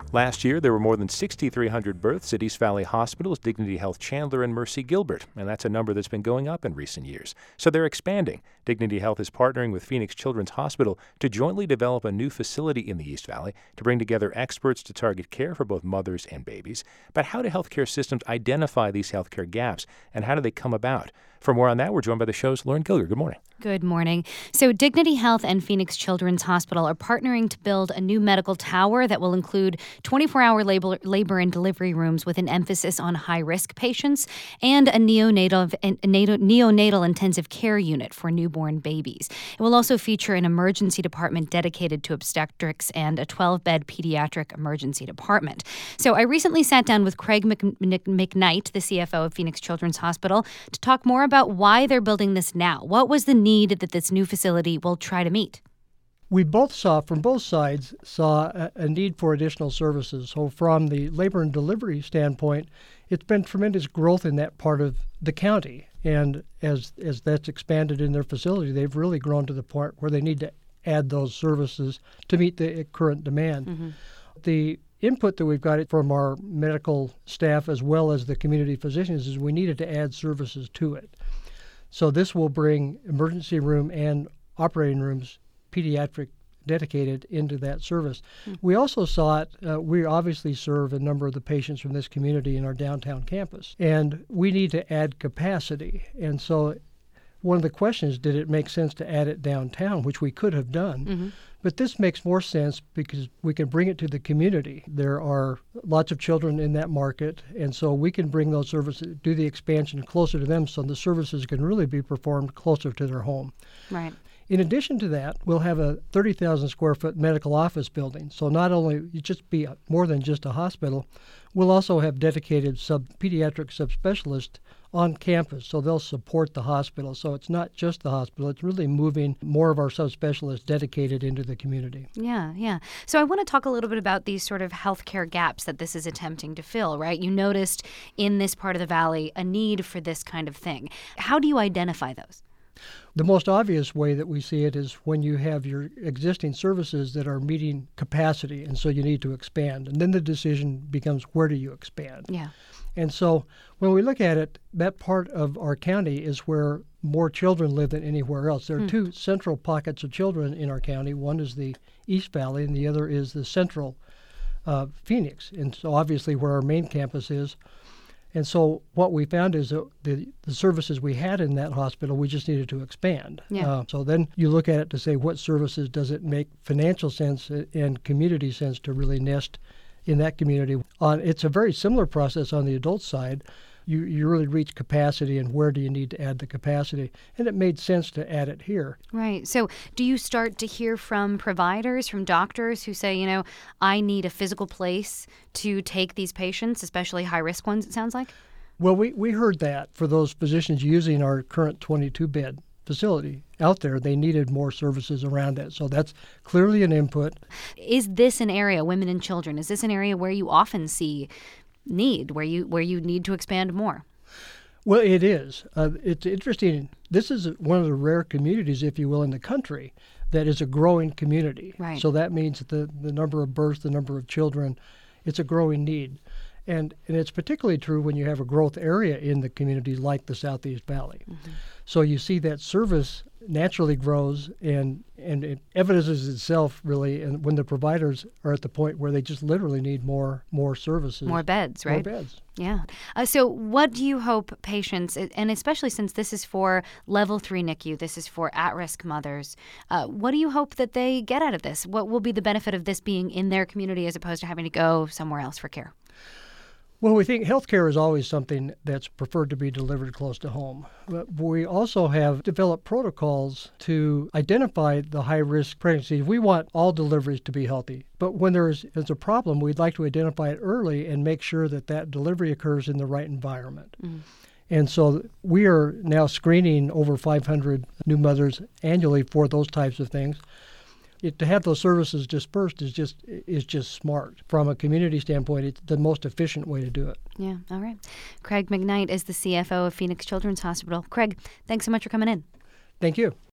Last year, there were more than 6,300 births at East Valley Hospital's Dignity Health Chandler and Mercy Gilbert, and that's a number that's been going up in recent years. So they're expanding. Dignity Health is partnering with Phoenix Children's Hospital to jointly develop a new facility in the East Valley to bring together experts to target care for both mothers and babies. But how do healthcare systems identify these healthcare gaps, and how do they come about? For more on that, we're joined by the show's Lauren Gilger. Good morning. Good morning. So Dignity Health and Phoenix Children's Hospital are partnering to build a new medical tower that will include 24-hour labor and delivery rooms with an emphasis on high-risk patients and a neonatal intensive care unit for newborn babies. It will also feature an emergency department dedicated to obstetrics and a 12-bed pediatric emergency department. So I recently sat down with Craig McKnight, the CFO of Phoenix Children's Hospital, to talk more about why they're building this now. What was the need that this new facility will try to meet? We from both sides saw a need for additional services. So from the labor and delivery standpoint, it's been tremendous growth in that part of the county. And as that's expanded in their facility, they've really grown to the point where they need to add those services to meet the current demand. Mm-hmm. The input that we've got from our medical staff as well as the community physicians is we needed to add services to it. So this will bring emergency room and operating rooms, pediatric dedicated, into that service. Mm-hmm. We also saw it, we obviously serve a number of the patients from this community in our downtown campus, and we need to add capacity. And so one of the questions, did it make sense to add it downtown, which we could have done. Mm-hmm. But this makes more sense because we can bring it to the community. There are lots of children in that market, and so we can bring those services, do the expansion closer to them so the services can really be performed closer to their home. Right. In addition to that, we'll have a 30,000 square foot medical office building. So not only just be more than just a hospital, we'll also have dedicated pediatric subspecialists on campus, so they'll support the hospital. So it's not just the hospital, it's really moving more of our subspecialists dedicated into the community. Yeah. So I want to talk a little bit about these sort of healthcare gaps that this is attempting to fill, right? You noticed in this part of the valley a need for this kind of thing. How do you identify those? The most obvious way that we see it is when you have your existing services that are meeting capacity, and so you need to expand. And then the decision becomes, where do you expand? Yeah. And so when we look at it, that part of our county is where more children live than anywhere else. There are two central pockets of children in our county. One is the East Valley, and the other is the central Phoenix. And so obviously where our main campus is. And so what we found is that the services we had in that hospital, we just needed to expand. Yeah. So then you look at it to say, what services does it make financial sense and community sense to really nest in that community? It's a very similar process on the adult side. You really reach capacity, and where do you need to add the capacity? And it made sense to add it here. Right. So do you start to hear from providers, from doctors who say, I need a physical place to take these patients, especially high-risk ones, it sounds like? Well, we heard that for those physicians using our current 22-bed facility out there, they needed more services around that. So that's clearly an input. Is this an area, women and children, is this an area where you often see need, where you need to expand more? Well, it is. It's interesting. This is one of the rare communities, if you will, in the country that is a growing community. Right. So that means that the number of births, the number of children, it's a growing need. And it's particularly true when you have a growth area in the community like the Southeast Valley. Mm-hmm. So you see that service naturally grows and it evidences itself really, and when the providers are at the point where they just literally need more services. More beds, right? More beds. Yeah. So what do you hope patients, and especially since this is for level 3 NICU, this is for at-risk mothers, what do you hope that they get out of this? What will be the benefit of this being in their community as opposed to having to go somewhere else for care? Well, we think healthcare is always something that's preferred to be delivered close to home. But we also have developed protocols to identify the high-risk pregnancies. We want all deliveries to be healthy. But when there's a problem, we'd like to identify it early and make sure that delivery occurs in the right environment. Mm. And so we are now screening over 500 new mothers annually for those types of things. To have those services dispersed is just smart. From a community standpoint, it's the most efficient way to do it. Yeah, all right. Craig McKnight is the CFO of Phoenix Children's Hospital. Craig, thanks so much for coming in. Thank you.